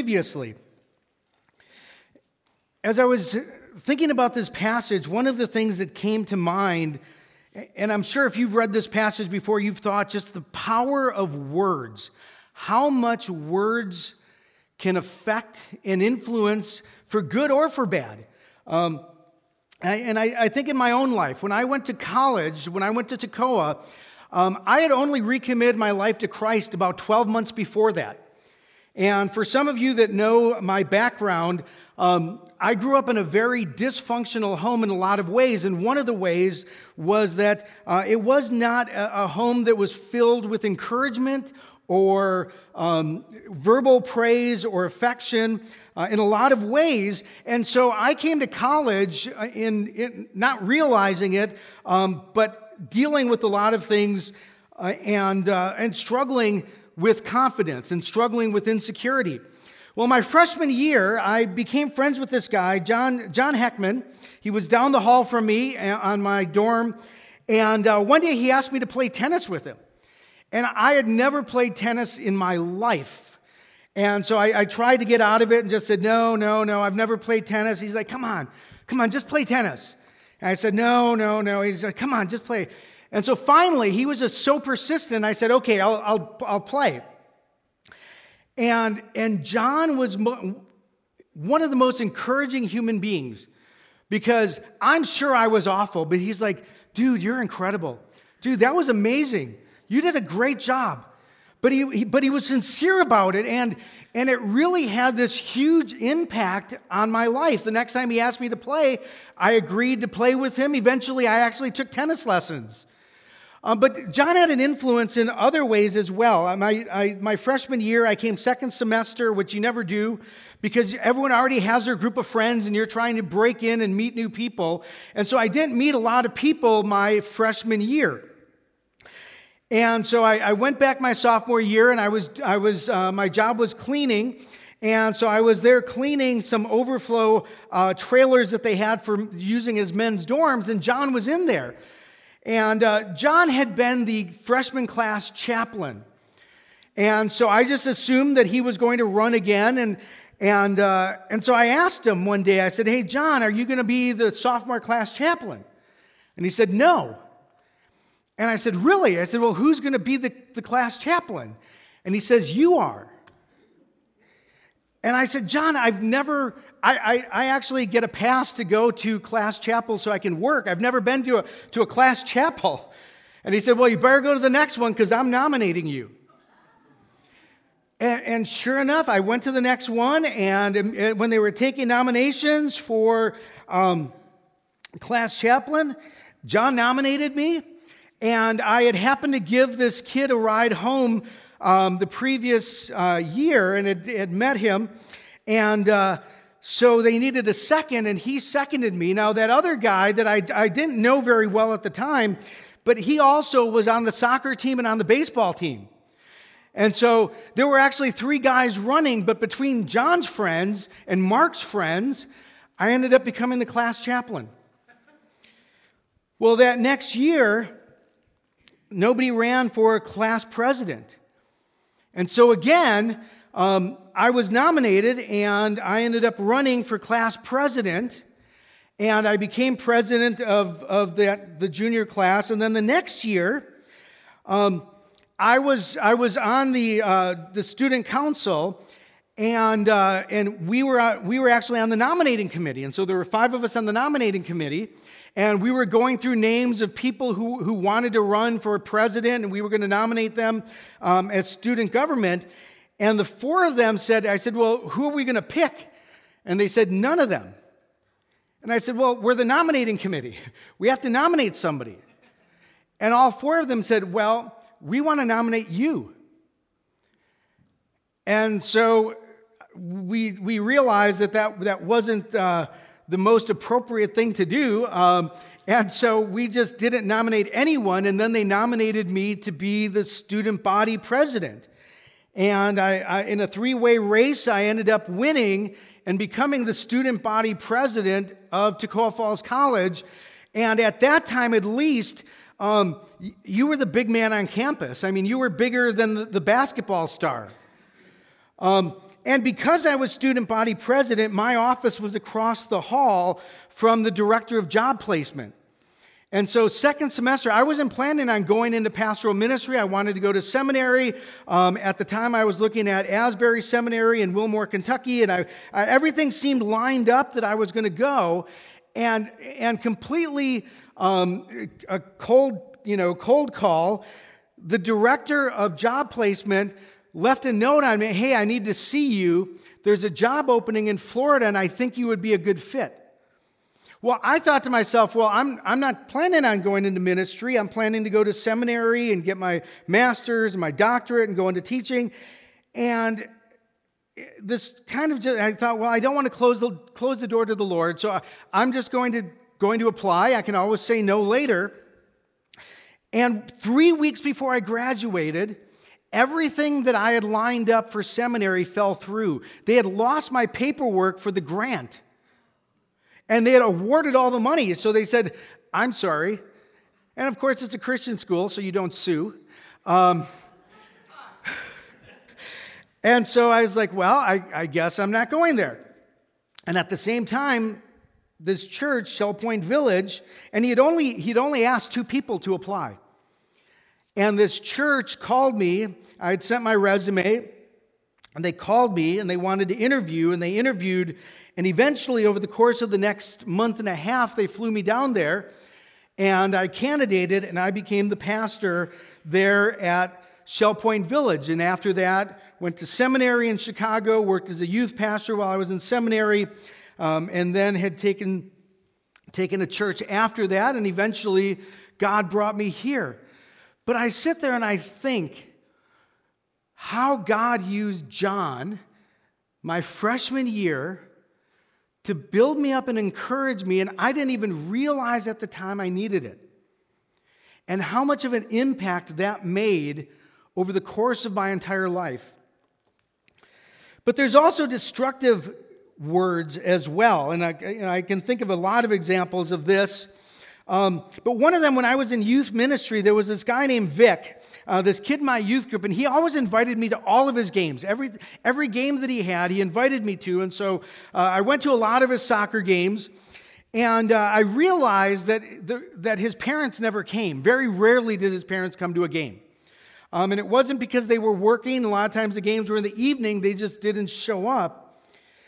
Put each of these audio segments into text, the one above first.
previously. As I was thinking about this passage, one of the things that came to mind, and I'm sure if you've read this passage before, you've thought just the power of words, how much words can affect and influence for good or for bad. I think in my own life, when I went to college, when I went to Toccoa, I had only recommitted my life to Christ about 12 months before that. And for some of you that know my background, I grew up in a very dysfunctional home in a lot of ways. And one of the ways was that it was not a home that was filled with encouragement or verbal praise or affection in a lot of ways. And so I came to college in not realizing it, but dealing with a lot of things and struggling with confidence and struggling with insecurity. Well, my freshman year, I became friends with this guy, John Heckman. He was down the hall from me on my dorm. And one day he asked me to play tennis with him. And I had never played tennis in my life. And so I tried to get out of it and just said, no, I've never played tennis. He's like, come on, just play tennis. And I said, no. He's like, come on, just play. And so finally, he was just so persistent, I said, okay, I'll play. And John was one of the most encouraging human beings, because I'm sure I was awful, but he's like, dude, you're incredible. Dude, that was amazing. You did a great job. But he was sincere about it, and it really had this huge impact on my life. The next time he asked me to play, I agreed to play with him. Eventually, I actually took tennis lessons. But John had an influence in other ways as well. My freshman year, I came second semester, which you never do, because everyone already has their group of friends, and you're trying to break in and meet new people. And so I didn't meet a lot of people my freshman year. And so I went back my sophomore year, and my job was cleaning. And so I was there cleaning some overflow trailers that they had for using as men's dorms, and John was in there. And John had been the freshman class chaplain. And so I just assumed that he was going to run again. And so I asked him one day, I said, hey, John, are you going to be the sophomore class chaplain? And he said, no. And I said, really? I said, well, who's going to be the class chaplain? And he says, you are. And I said, John, I actually get a pass to go to class chapel so I can work. I've never been to a class chapel. And he said, well, you better go to the next one because I'm nominating you. And sure enough, I went to the next one, and when they were taking nominations for class chaplain, John nominated me. And I had happened to give this kid a ride home the previous year, and had met him. And so they needed a second, and he seconded me. Now, that other guy that I didn't know very well at the time, but he also was on the soccer team and on the baseball team. And so there were actually 3 guys running, but between John's friends and Mark's friends, I ended up becoming the class chaplain. Well, that next year, nobody ran for class president. And so again, I was nominated, and I ended up running for class president, and I became president of the junior class. And then the next year, I was on the student council, and we were actually on the nominating committee. And so there were 5 of us on the nominating committee. And we were going through names of people who wanted to run for president, and we were going to nominate them as student government. And the 4 of them said, I said, well, who are we going to pick? And they said, none of them. And I said, well, we're the nominating committee. We have to nominate somebody. And all 4 of them said, well, we want to nominate you. And so we realized that wasn't the most appropriate thing to do. And so we just didn't nominate anyone, and then they nominated me to be the student body president. And I in a 3-way race, I ended up winning and becoming the student body president of Toccoa Falls College. And at that time, at least, you were the big man on campus. I mean, you were bigger than the basketball star. And because I was student body president, my office was across the hall from the director of job placement. And so second semester, I wasn't planning on going into pastoral ministry. I wanted to go to seminary. At the time, I was looking at Asbury Seminary in Wilmore, Kentucky, and everything seemed lined up that I was going to go. And completely a cold call, the director of job placement left a note on me, hey, I need to see you. There's a job opening in Florida, and I think you would be a good fit. Well, I thought to myself, well, I'm not planning on going into ministry. I'm planning to go to seminary and get my master's and my doctorate and go into teaching. And this kind of I thought, well, I don't want to close the door to the Lord, so I'm just going to apply. I can always say no later. And 3 weeks before I graduated, everything that I had lined up for seminary fell through. They had lost my paperwork for the grant. And they had awarded all the money. So they said, I'm sorry. And of course, it's a Christian school, so you don't sue. And so I was like, well, I guess I'm not going there. And at the same time, this church, Shell Point Village, and he'd only asked 2 people to apply. And this church called me. I had sent my resume, and they called me, and they wanted to interview, and they interviewed. And eventually, over the course of the next month and a half, they flew me down there, and I candidated, and I became the pastor there at Shell Point Village. And after that, went to seminary in Chicago, worked as a youth pastor while I was in seminary, and then had taken a church after that, and eventually God brought me here. But I sit there and I think how God used John, my freshman year, to build me up and encourage me, and I didn't even realize at the time I needed it. And how much of an impact that made over the course of my entire life. But there's also destructive words as well, and I can think of a lot of examples of this. But one of them, when I was in youth ministry, there was this guy named Vic, this kid in my youth group, and he always invited me to all of his games. Every game that he had, he invited me to, and so I went to a lot of his soccer games, and I realized that his parents never came. Very rarely did his parents come to a game. And it wasn't because they were working. A lot of times the games were in the evening. They just didn't show up.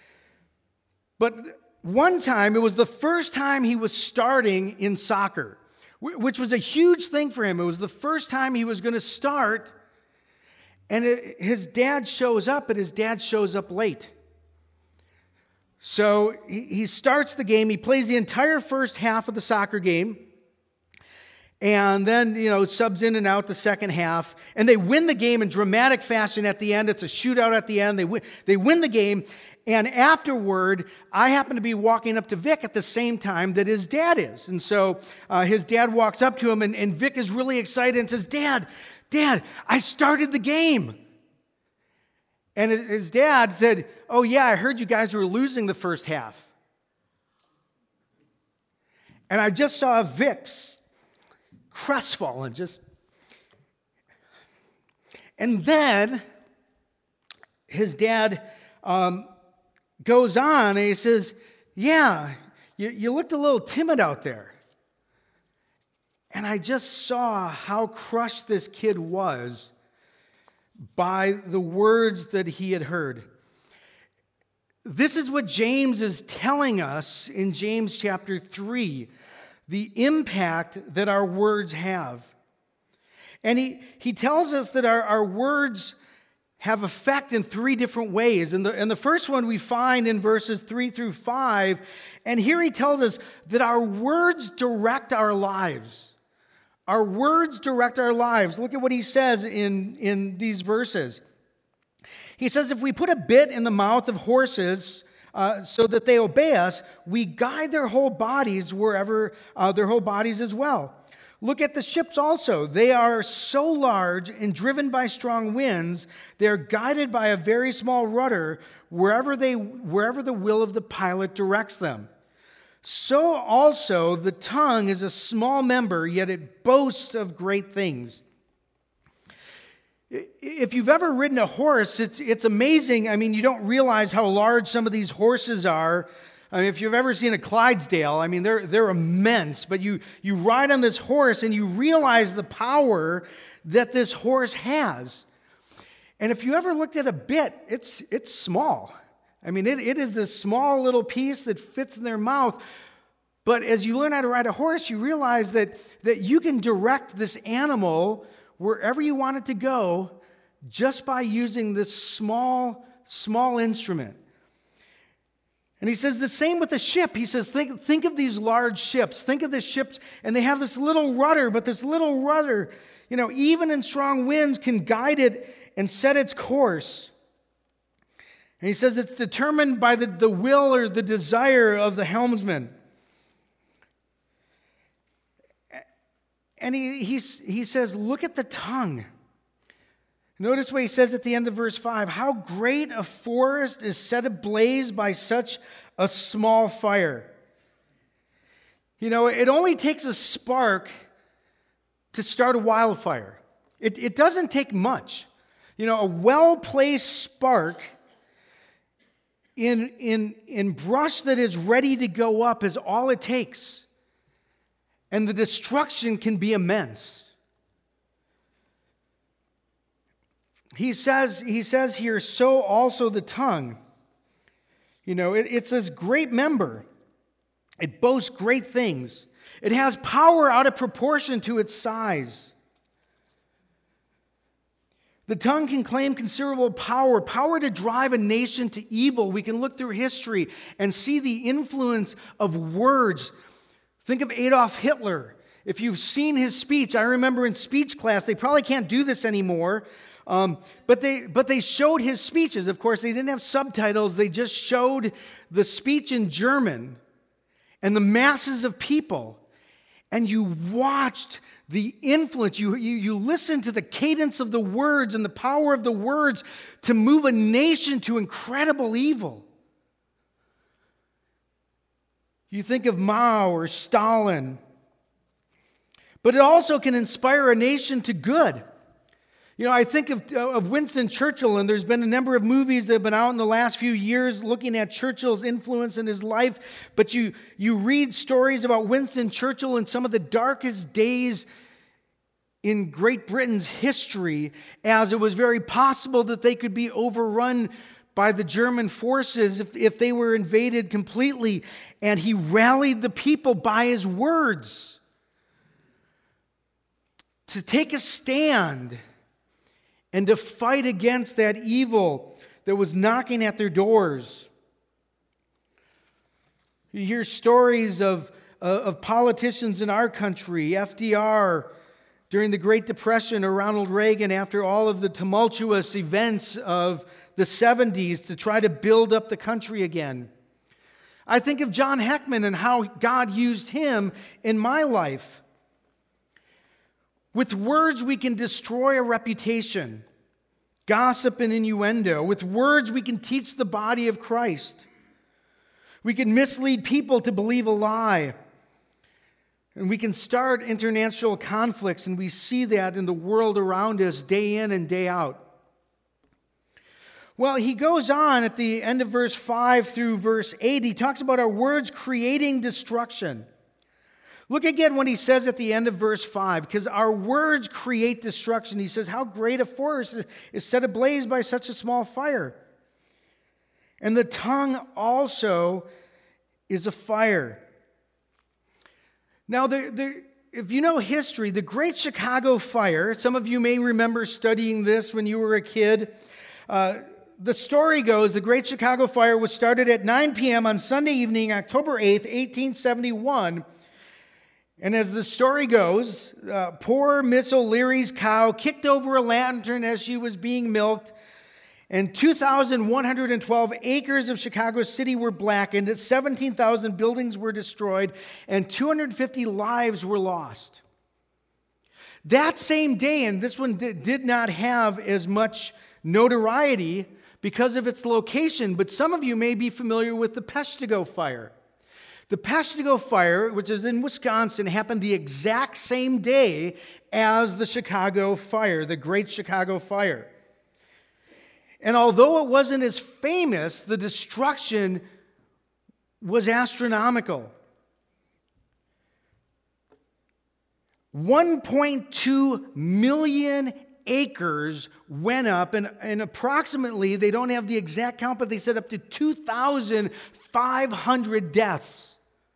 But one time, it was the first time he was starting in soccer, which was a huge thing for him. It was the first time he was going to start, and his dad shows up, but his dad shows up late. So he starts the game. He plays the entire first half of the soccer game, and then, subs in and out the second half, and they win the game in dramatic fashion at the end. It's a shootout at the end. They win the game. And afterward, I happen to be walking up to Vic at the same time that his dad is. And so his dad walks up to him, and Vic is really excited and says, Dad, I started the game. And his dad said, oh, yeah, I heard you guys were losing the first half. And I just saw Vic's crestfallen, and then his dad goes on and he says, yeah, you looked a little timid out there. And I just saw how crushed this kid was by the words that he had heard. This is what James is telling us in James chapter 3, the impact that our words have. And he tells us that our words have effect in 3 different ways. And the first one we find in verses 3 through 5. And here he tells us that our words direct our lives. Our words direct our lives. Look at what he says in these verses. He says, if we put a bit in the mouth of horses so that they obey us, we guide their whole bodies wherever their whole bodies as well. Look at the ships also. They are so large and driven by strong winds, they are guided by a very small rudder wherever the will of the pilot directs them. So also the tongue is a small member, yet it boasts of great things. If you've ever ridden a horse, it's amazing. I mean, you don't realize how large some of these horses are. I mean, if you've ever seen a Clydesdale, I mean, they're immense. But you ride on this horse and you realize the power that this horse has. And if you ever looked at a bit, it's small. I mean, it is this small little piece that fits in their mouth. But as you learn how to ride a horse, you realize that you can direct this animal wherever you want it to go just by using this small instrument. And he says the same with the ship. He says, think of these large ships. Think of the ships, and they have this little rudder, but this little rudder, even in strong winds, can guide it and set its course. And he says it's determined by the will or the desire of the helmsman. And he says, look at the tongue. Notice what he says at the end of verse 5. How great a forest is set ablaze by such a small fire. It only takes a spark to start a wildfire. It doesn't take much. A well-placed spark in brush that is ready to go up is all it takes. And the destruction can be immense. He says here, so also the tongue. It's this great member. It boasts great things. It has power out of proportion to its size. The tongue can claim considerable power to drive a nation to evil. We can look through history and see the influence of words. Think of Adolf Hitler. If you've seen his speech, I remember in speech class, they probably can't do this anymore, but they showed his speeches. Of course, they didn't have subtitles. They just showed the speech in German and the masses of people. And you watched the influence. You listened to the cadence of the words and the power of the words to move a nation to incredible evil. You think of Mao or Stalin. But it also can inspire a nation to good. I think of Winston Churchill, and there's been a number of movies that have been out in the last few years looking at Churchill's influence in his life. But you read stories about Winston Churchill in some of the darkest days in Great Britain's history, as it was very possible that they could be overrun by the German forces if they were invaded completely. And he rallied the people by his words to take a stand and to fight against that evil that was knocking at their doors. You hear stories of politicians in our country, FDR during the Great Depression, or Ronald Reagan after all of the tumultuous events of the 70s to try to build up the country again. I think of John Heckman and how God used him in my life. With words, we can destroy a reputation, gossip and innuendo. With words, we can teach the body of Christ. We can mislead people to believe a lie. And we can start international conflicts, and we see that in the world around us day in and day out. Well, he goes on at the end of verse 5 through verse 8. He talks about our words creating destruction. Look again what he says at the end of verse 5, because our words create destruction. He says, how great a forest is set ablaze by such a small fire. And the tongue also is a fire. Now, if you know history, the Great Chicago Fire, some of you may remember studying this when you were a kid. The story goes, the Great Chicago Fire was started at 9 p.m. on Sunday evening, October 8th, 1871. And as the story goes, poor Miss O'Leary's cow kicked over a lantern as she was being milked, and 2,112 acres of Chicago City were blackened, 17,000 buildings were destroyed, and 250 lives were lost. That same day, and this one did not have as much notoriety because of its location, but some of you may be familiar with the Peshtigo Fire. The Peshtigo Fire, which is in Wisconsin, happened the exact same day as the Chicago fire, the Great Chicago Fire. And although it wasn't as famous, the destruction was astronomical. 1.2 million acres went up, and approximately, they don't have the exact count, but they said up to 2,500 deaths.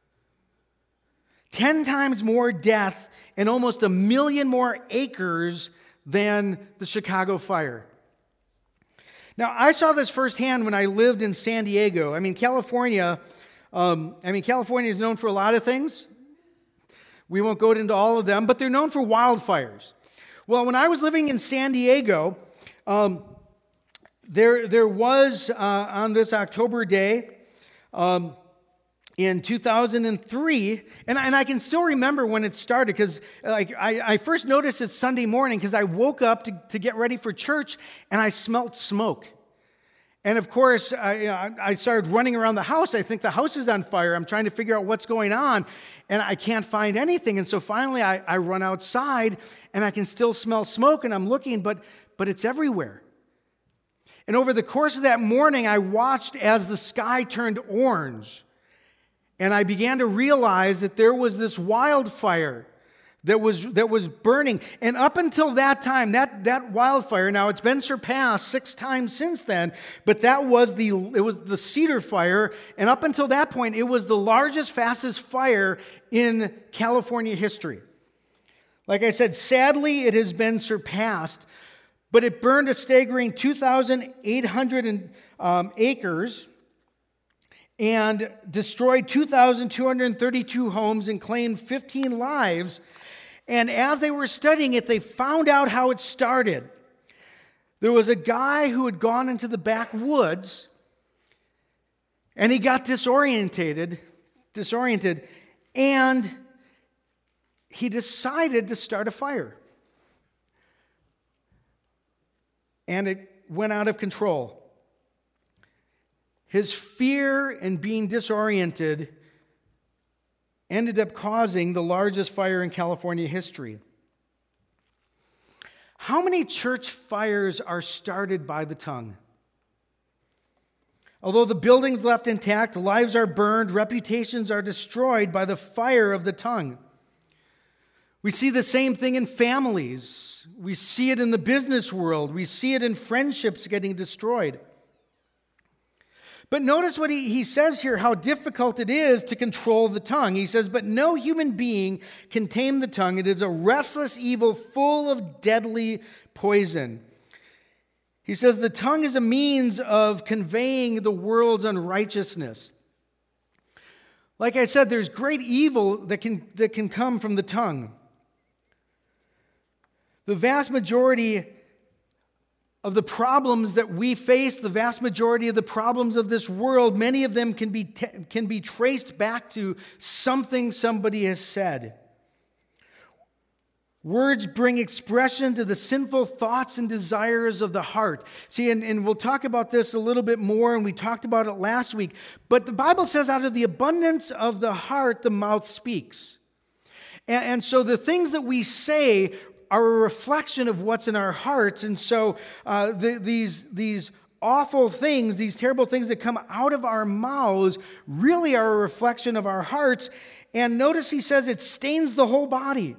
10 times more death and almost 1 million more acres than the Chicago fire. Now, I saw this firsthand when I lived in San Diego. California is known for a lot of things. We won't go into all of them, but they're known for wildfires. Well, when I was living in San Diego, there was, on this October day, in 2003, and I can still remember when it started, because I first noticed it Sunday morning because I woke up to get ready for church, and I smelled smoke. And of course, I started running around the house. I think the house is on fire. I'm trying to figure out what's going on, and I can't find anything. And so finally, I run outside, and I can still smell smoke, and I'm looking, but it's everywhere. And over the course of that morning, I watched as the sky turned orange, and I began to realize that there was this wildfire that was burning. And up until that time, that wildfire, now it's been surpassed 6 times since then, but it was the Cedar Fire, and up until that point, it was the largest, fastest fire in California history. Like I said, sadly, it has been surpassed, but it burned a staggering 2,800 acres, and destroyed 2,232 homes and claimed 15 lives. And as they were studying it, they found out how it started. There was a guy who had gone into the backwoods, and he got disoriented, and he decided to start a fire. And it went out of control. His fear and being disoriented ended up causing the largest fire in California history. How many church fires are started by the tongue? Although the buildings left intact, lives are burned, reputations are destroyed by the fire of the tongue. We see the same thing in families. We see it in the business world. We see it in friendships getting destroyed. But notice what he says here, how difficult it is to control the tongue. He says, but no human being can tame the tongue. It is a restless evil full of deadly poison. He says the tongue is a means of conveying the world's unrighteousness. Like I said, there's great evil that can come from the tongue. The vast majority of the problems that we face, the vast majority of the problems of this world, many of them can be traced back to something somebody has said. Words bring expression to the sinful thoughts and desires of the heart. See, and we'll talk about this a little bit more, and we talked about it last week, but the Bible says out of the abundance of the heart, the mouth speaks. And so the things that we say are a reflection of what's in our hearts. And so these awful things, these terrible things that come out of our mouths really are a reflection of our hearts. And notice he says it stains the whole body.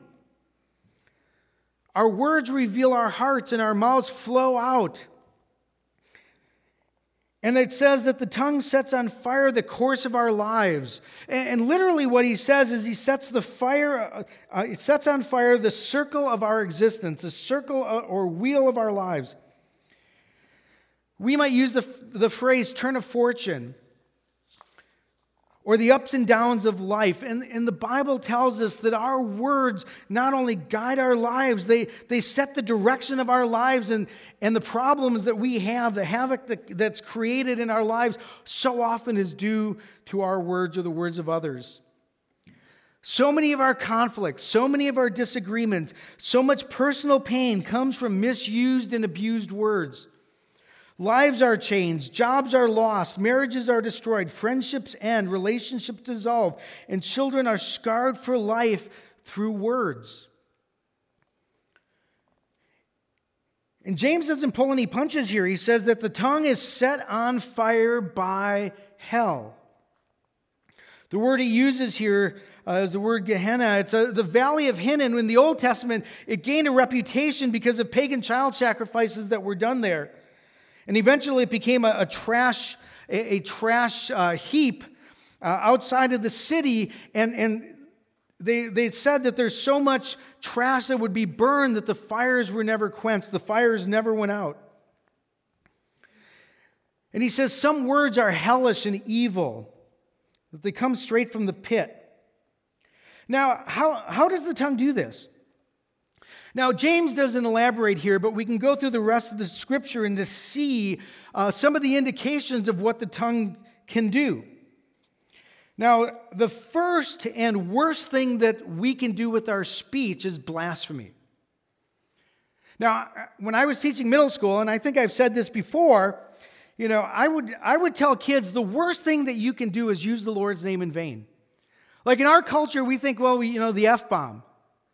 Our words reveal our hearts and our mouths flow out. And it says that the tongue sets on fire the course of our lives. And literally what he says is he sets on fire the circle of our existence, the circle or wheel of our lives. We might use the phrase turn of fortune or the ups and downs of life. And the Bible tells us that our words not only guide our lives, they set the direction of our lives, and the problems that we have, the havoc that's created in our lives so often is due to our words or the words of others. So many of our conflicts, so many of our disagreements, so much personal pain comes from misused and abused words. Lives are changed, jobs are lost, marriages are destroyed, friendships end, relationships dissolve, and children are scarred for life through words. And James doesn't pull any punches here. He says that the tongue is set on fire by hell. The word he uses here is the word Gehenna. It's the valley of Hinnom. In the Old Testament, it gained a reputation because of pagan child sacrifices that were done there. And eventually it became a trash heap outside of the city. And they said that there's so much trash that would be burned that the fires were never quenched. The fires never went out. And he says some words are hellish and evil, that they come straight from the pit. Now, how does the tongue do this? Now, James doesn't elaborate here, but we can go through the rest of the scripture and to see some of the indications of what the tongue can do. Now, the first and worst thing that we can do with our speech is blasphemy. Now, when I was teaching middle school, and I think I've said this before, I would tell kids the worst thing that you can do is use the Lord's name in vain. Like in our culture, we think, the F-bomb.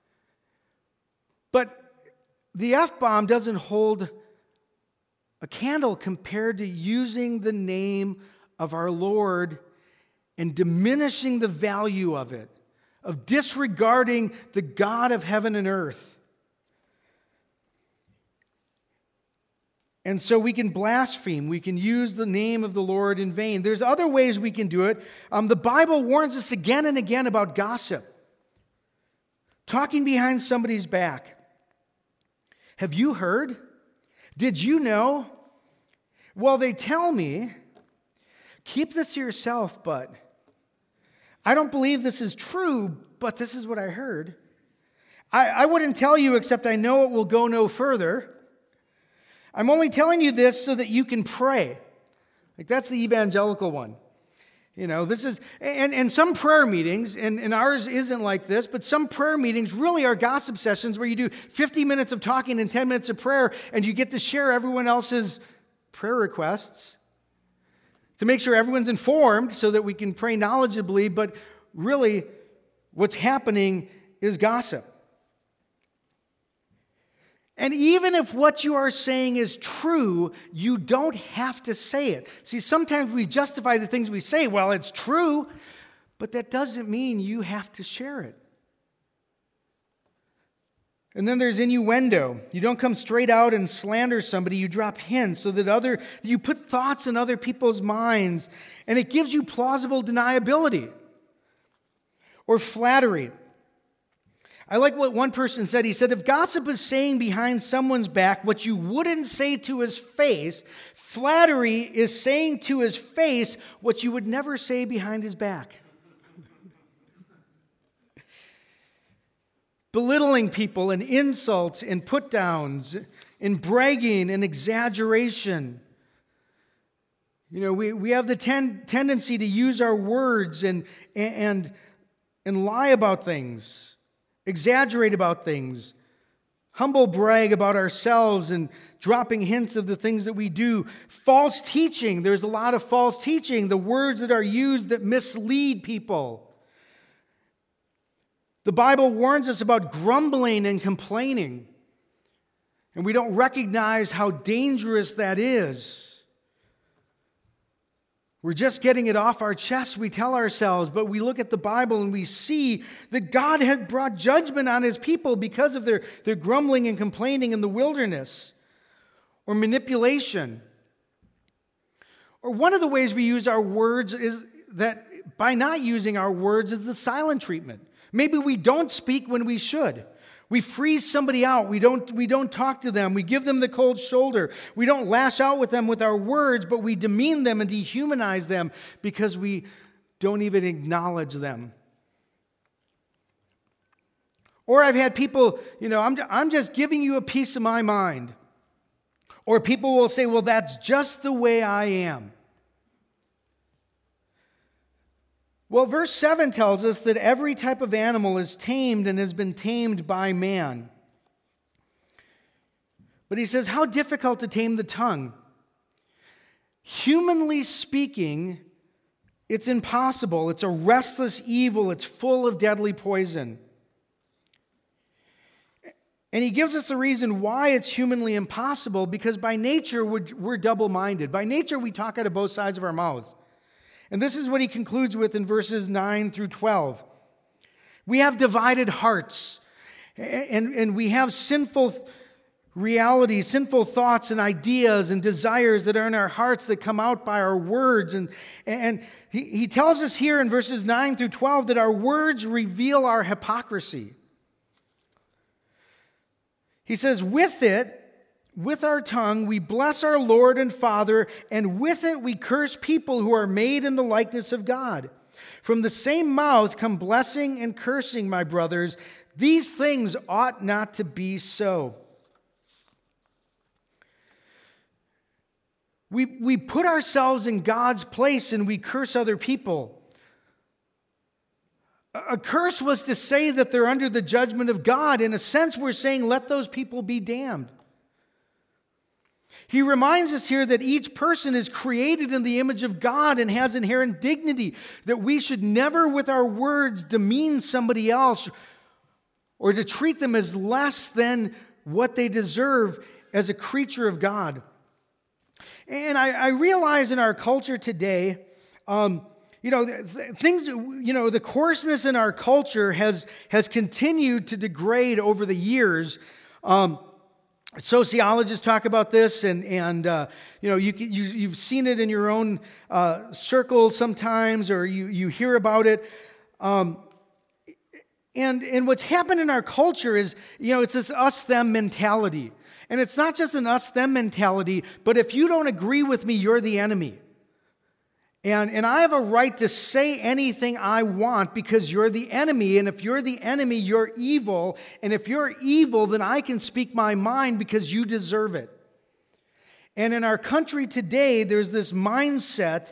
But the F-bomb doesn't hold a candle compared to using the name of our Lord and diminishing the value of it, of disregarding the God of heaven and earth. And so we can blaspheme. We can use the name of the Lord in vain. There's other ways we can do it. The Bible warns us again and again about gossip. Talking behind somebody's back. Have you heard? Did you know? Well, they tell me, keep this to yourself, but I don't believe this is true, but this is what I heard. I wouldn't tell you except I know it will go no further. I'm only telling you this so that you can pray. Like that's the evangelical one. This is, and some prayer meetings, and ours isn't like this, but some prayer meetings really are gossip sessions where you do 50 minutes of talking and 10 minutes of prayer, and you get to share everyone else's prayer requests to make sure everyone's informed so that we can pray knowledgeably, but really what's happening is gossip. And even if what you are saying is true, you don't have to say it. See, sometimes we justify the things we say. Well, it's true, but that doesn't mean you have to share it. And then there's innuendo. You don't come straight out and slander somebody. You drop hints so that you put thoughts in other people's minds, and it gives you plausible deniability. Or flattery. I like what one person said. He said, if gossip is saying behind someone's back what you wouldn't say to his face, flattery is saying to his face what you would never say behind his back. Belittling people and insults and put-downs and bragging and exaggeration. We have the tendency to use our words and lie about things. Exaggerate about things, humble brag about ourselves and dropping hints of the things that we do. False teaching, there's a lot of false teaching, the words that are used that mislead people. The Bible warns us about grumbling and complaining, and we don't recognize how dangerous that is. We're just getting it off our chest, we tell ourselves, but we look at the Bible and we see that God had brought judgment on his people because of their grumbling and complaining in the wilderness, or manipulation. Or one of the ways we use our words is that by not using our words is the silent treatment. Maybe we don't speak when we should. We freeze somebody out. We don't talk to them. We give them the cold shoulder. We don't lash out with them with our words, but we demean them and dehumanize them because we don't even acknowledge them. Or I've had people, I'm just giving you a piece of my mind. Or people will say, well, that's just the way I am. Well, verse 7 tells us that every type of animal is tamed and has been tamed by man. But he says, how difficult to tame the tongue? Humanly speaking, it's impossible. It's a restless evil. It's full of deadly poison. And he gives us the reason why it's humanly impossible, because by nature we're double-minded. By nature we talk out of both sides of our mouths. And this is what he concludes with in verses 9 through 12. We have divided hearts, and we have sinful realities, sinful thoughts and ideas and desires that are in our hearts that come out by our words. And he tells us here in verses 9 through 12 that our words reveal our hypocrisy. He says, with our tongue, we bless our Lord and Father, and with it we curse people who are made in the likeness of God. From the same mouth come blessing and cursing, my brothers. These things ought not to be so. We put ourselves in God's place and we curse other people. A curse was to say that they're under the judgment of God. In a sense, we're saying, let those people be damned. He reminds us here that each person is created in the image of God and has inherent dignity, that we should never with our words demean somebody else or to treat them as less than what they deserve as a creature of God. And I realize in our culture today, the coarseness in our culture has continued to degrade over the years. Sociologists talk about this, and you've seen it in your own circles sometimes, or you hear about it. And what's happened in our culture is, it's this us-them mentality. And it's not just an us-them mentality, but if you don't agree with me, you're the enemy. And I have a right to say anything I want because you're the enemy. And if you're the enemy, you're evil. And if you're evil, then I can speak my mind because you deserve it. And in our country today, there's this mindset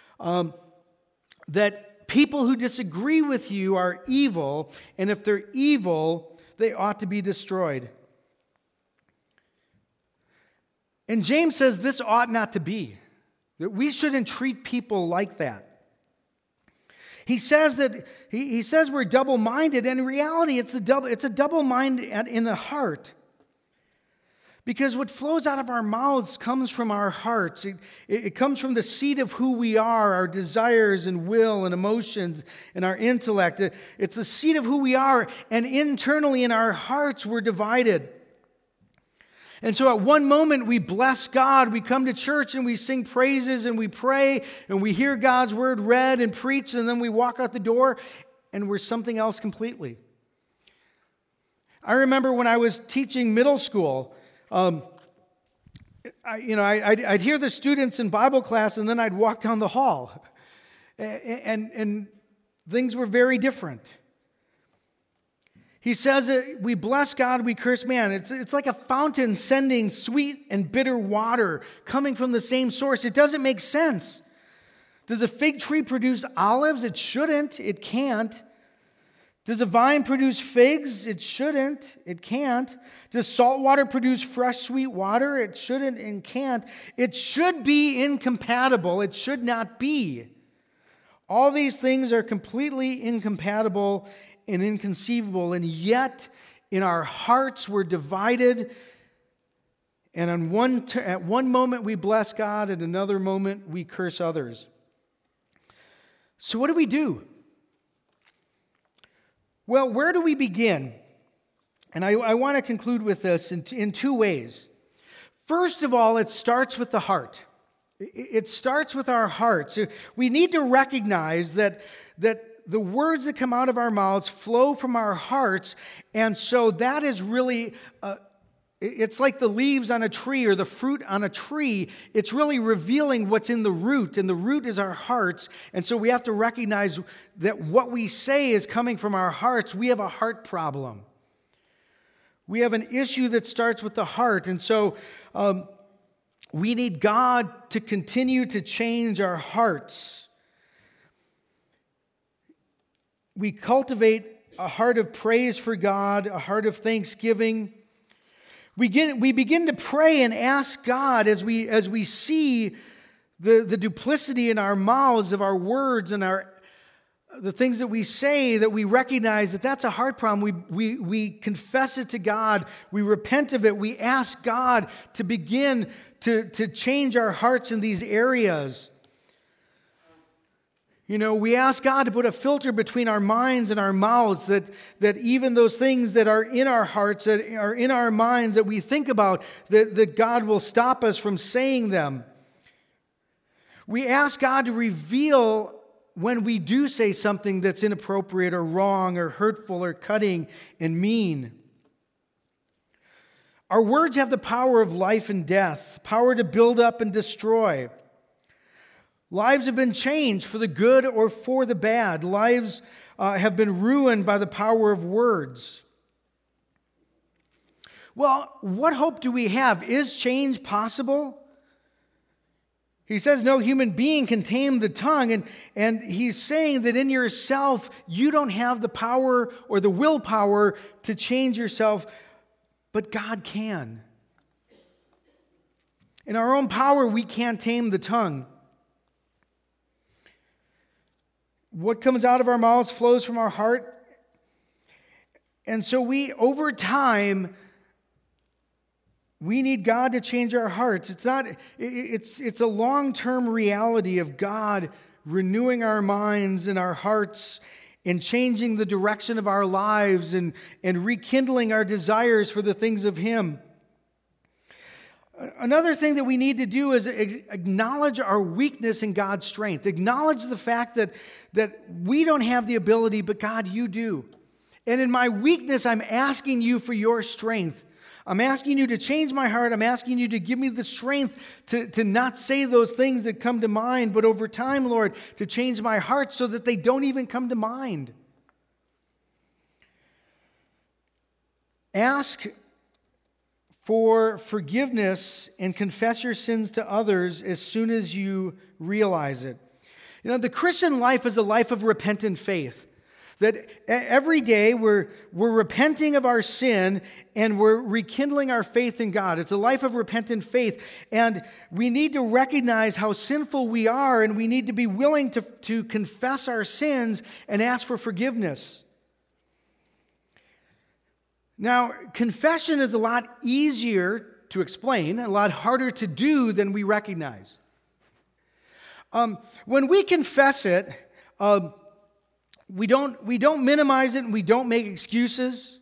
that people who disagree with you are evil. And if they're evil, they ought to be destroyed. And James says this ought not to be. That we shouldn't treat people like that. He says that he says we're double-minded, and in reality, it's a double mind in the heart. Because what flows out of our mouths comes from our hearts. It comes from the seat of who we are, our desires and will and emotions and our intellect. It's the seat of who we are, and internally in our hearts we're divided. And so at one moment we bless God, we come to church and we sing praises and we pray and we hear God's word read and preached, and then we walk out the door and we're something else completely. I remember when I was teaching middle school, I'd hear the students in Bible class and then I'd walk down the hall. And things were very different. He says that we bless God, we curse man. It's like a fountain sending sweet and bitter water coming from the same source. It doesn't make sense. Does a fig tree produce olives? It shouldn't. It can't. Does a vine produce figs? It shouldn't. It can't. Does salt water produce fresh, sweet water? It shouldn't and can't. It should be incompatible. It should not be. All these things are completely incompatible and inconceivable, and yet in our hearts we're divided, and at one moment we bless God, at another moment we curse others. So what do we do? Well, where do we begin? And I want to conclude with this in two ways. First of all, it starts with the heart. It starts with our hearts. We need to recognize that the words that come out of our mouths flow from our hearts, and so that is really, it's like the leaves on a tree or the fruit on a tree. It's really revealing what's in the root, and the root is our hearts, and so we have to recognize that what we say is coming from our hearts. We have a heart problem. We have an issue that starts with the heart, and so we need God to continue to change our hearts. We cultivate a heart of praise for God, a heart of thanksgiving. We begin to pray and ask God as we see the duplicity in our mouths of our words and the things that we say, that we recognize that that's a heart problem. We confess it to God. We repent of it. We ask God to begin to change our hearts in these areas. We ask God to put a filter between our minds and our mouths, that even those things that are in our hearts, that are in our minds, that we think about, that God will stop us from saying them. We ask God to reveal when we do say something that's inappropriate or wrong or hurtful or cutting and mean. Our words have the power of life and death, power to build up and destroy. Lives have been changed for the good or for the bad. Lives have been ruined by the power of words. Well, what hope do we have? Is change possible? He says no human being can tame the tongue, and he's saying that in yourself, you don't have the power or the willpower to change yourself, but God can. In our own power, we can't tame the tongue. What comes out of our mouths flows from our heart. And so over time, we need God to change our hearts. It's a long-term reality of God renewing our minds and our hearts and changing the direction of our lives and rekindling our desires for the things of Him. Another thing that we need to do is acknowledge our weakness in God's strength. Acknowledge the fact that we don't have the ability, but God, you do. And in my weakness, I'm asking you for your strength. I'm asking you to change my heart. I'm asking you to give me the strength to not say those things that come to mind, but over time, Lord, to change my heart so that they don't even come to mind. Ask for forgiveness and confess your sins to others as soon as you realize it. The Christian life is a life of repentant faith. That every day we're repenting of our sin and we're rekindling our faith in God. It's a life of repentant faith. And we need to recognize how sinful we are, and we need to be willing to confess our sins and ask for forgiveness. Now, confession is a lot easier to explain, a lot harder to do than we recognize. When we confess it, we don't minimize it and we don't make excuses.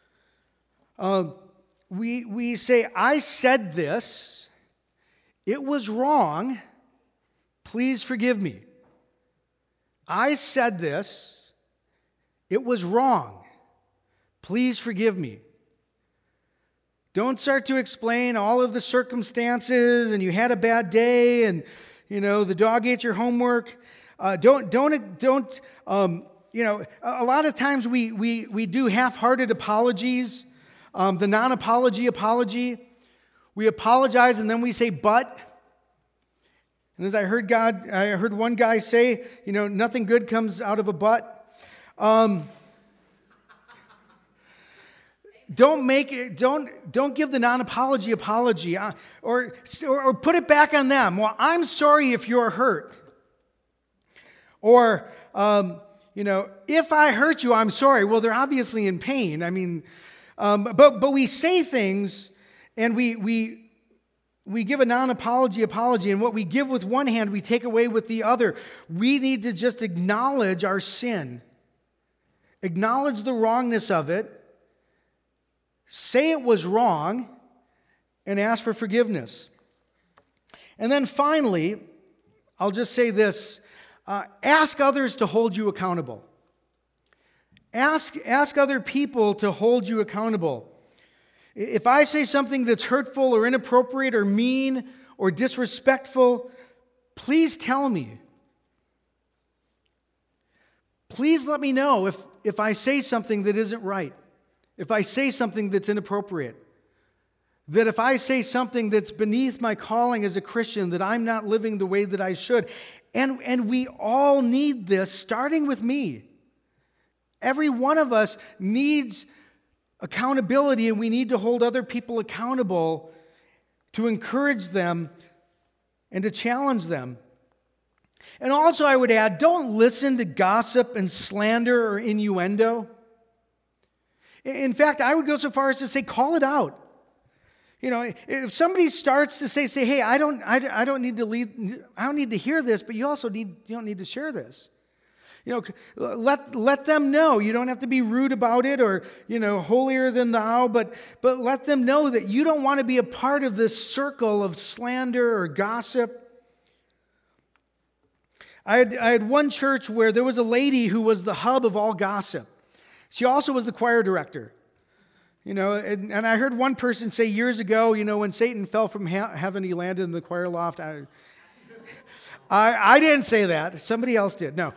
We say, I said this, it was wrong, please forgive me. I said this, it was wrong. Please forgive me. Don't start to explain all of the circumstances and you had a bad day and, the dog ate your homework. A lot of times we do half-hearted apologies, the non-apology apology. We apologize and then we say, but. And as I heard one guy say, nothing good comes out of a but. Don't give the non-apology apology, or put it back on them. Well, I'm sorry if you're hurt. Or, if I hurt you, I'm sorry. Well, they're obviously in pain. I mean, but we say things and we give a non-apology apology, and what we give with one hand, we take away with the other. We need to just acknowledge our sin, acknowledge the wrongness of it, say it was wrong, and ask for forgiveness. And then finally, I'll just say this. Ask others to hold you accountable. Ask other people to hold you accountable. If I say something that's hurtful or inappropriate or mean or disrespectful, please tell me. Please let me know if I say something that isn't right, if I say something that's inappropriate, that if I say something that's beneath my calling as a Christian, that I'm not living the way that I should. And we all need this, starting with me. Every one of us needs accountability, and we need to hold other people accountable to encourage them and to challenge them. And also I would add, don't listen to gossip and slander or innuendo. In fact, I would go so far as to say, call it out. You know, if somebody starts to say, hey, I don't need to hear this, but you don't need to share this. You know, let them know. You don't have to be rude about it or, holier than thou, but let them know that you don't want to be a part of this circle of slander or gossip. I had one church where there was a lady who was the hub of all gossip. She also was the choir director. And I heard one person say years ago, when Satan fell from heaven, he landed in the choir loft. I didn't say that. Somebody else did. No.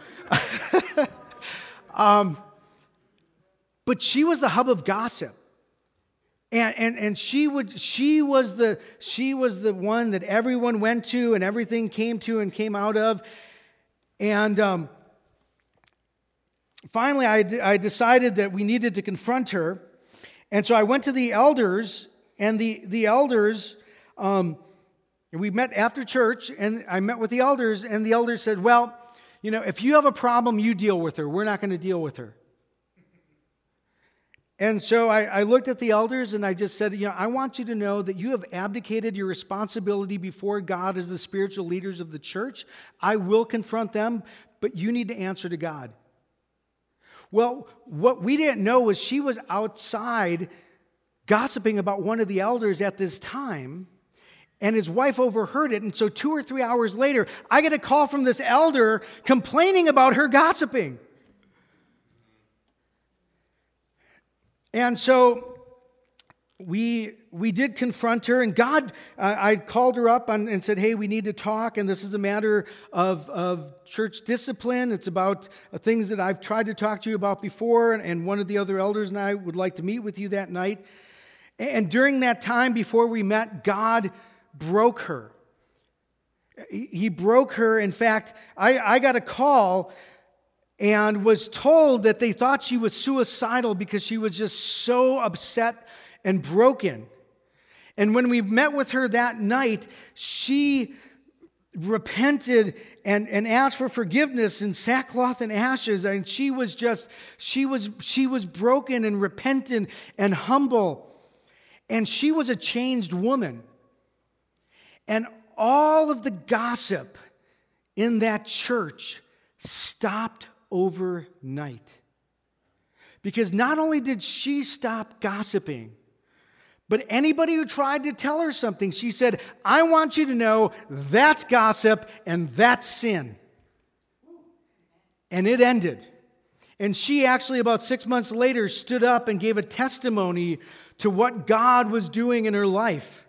But she was the hub of gossip. And she was the one that everyone went to and everything came to and came out of. And finally, I decided that we needed to confront her. And so I went to the elders, and the elders, we met after church, and I met with the elders, and the elders said, well, if you have a problem, you deal with her. We're not going to deal with her. And so I looked at the elders, and I just said, I want you to know that you have abdicated your responsibility before God as the spiritual leaders of the church. I will confront them, but you need to answer to God. Well, what we didn't know was she was outside gossiping about one of the elders at this time, and his wife overheard it. And so 2 or 3 hours later, I get a call from this elder complaining about her gossiping. And so we did confront her, and God, I called her up and said, hey, we need to talk, and this is a matter of church discipline. It's about things that I've tried to talk to you about before, and one of the other elders and I would like to meet with you that night. And during that time before we met, God broke her. He broke her. In fact, I got a call and was told that they thought she was suicidal because she was just so upset and broken. And when we met with her that night, she repented and asked for forgiveness in sackcloth and ashes. And she was broken and repentant and humble. And she was a changed woman. And all of the gossip in that church stopped overnight. Because not only did she stop gossiping, but anybody who tried to tell her something, she said, I want you to know that's gossip and that's sin. And it ended. And she actually, about 6 months later, stood up and gave a testimony to what God was doing in her life.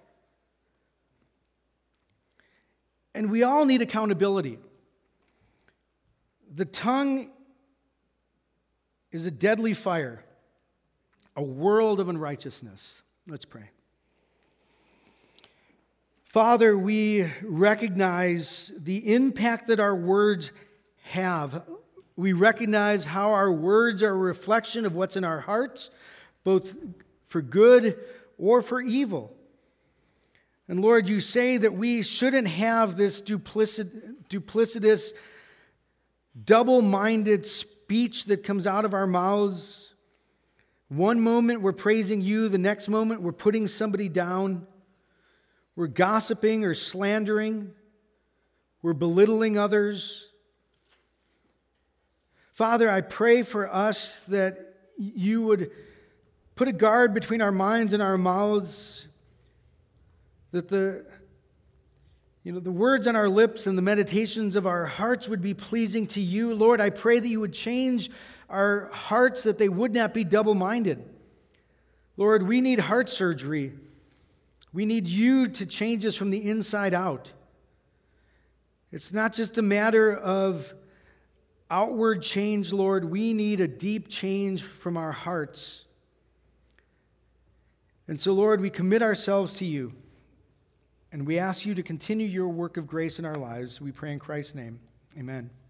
And we all need accountability. The tongue is a deadly fire, a world of unrighteousness. Let's pray. Father, we recognize the impact that our words have. We recognize how our words are a reflection of what's in our hearts, both for good or for evil. And Lord, you say that we shouldn't have this duplicitous, double-minded speech that comes out of our mouths. One moment we're praising you, the next moment we're putting somebody down. We're gossiping or slandering. We're belittling others. Father, I pray for us that you would put a guard between our minds and our mouths, that the words on our lips and the meditations of our hearts would be pleasing to you. Lord, I pray that you would change our hearts, that they would not be double-minded. Lord, we need heart surgery. We need you to change us from the inside out. It's not just a matter of outward change, Lord. We need a deep change from our hearts. And so, Lord, we commit ourselves to you. And we ask you to continue your work of grace in our lives. We pray in Christ's name. Amen.